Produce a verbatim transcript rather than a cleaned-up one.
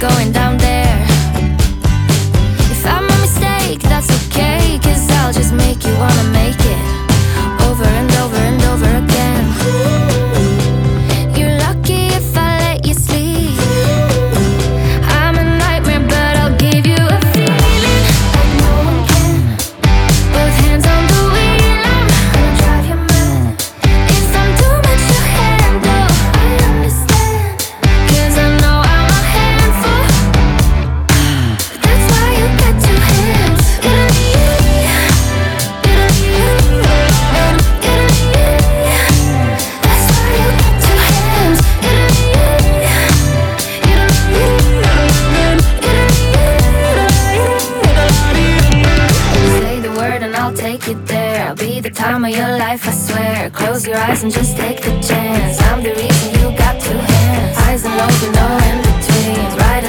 going down there. If I'm a mistake, that's okay, 'cause I'll just make you wanna make it over and over and over again. You're lucky if I let you sleep. I'm a nightmare, but I'll give you a feeling like no one can. Both hands on the wheel, I'm gonna drive you mad. If I'm too much to handle, I understand, 'cause I know I'm a handful. That's why you got two hands. That's why you got two hands. Say the word and I'll take you there. I'll be the time of your life, I swear. Close your eyes and just take the chance. I'm the reason you got two hands. Highs and lows with no in-betweens. Right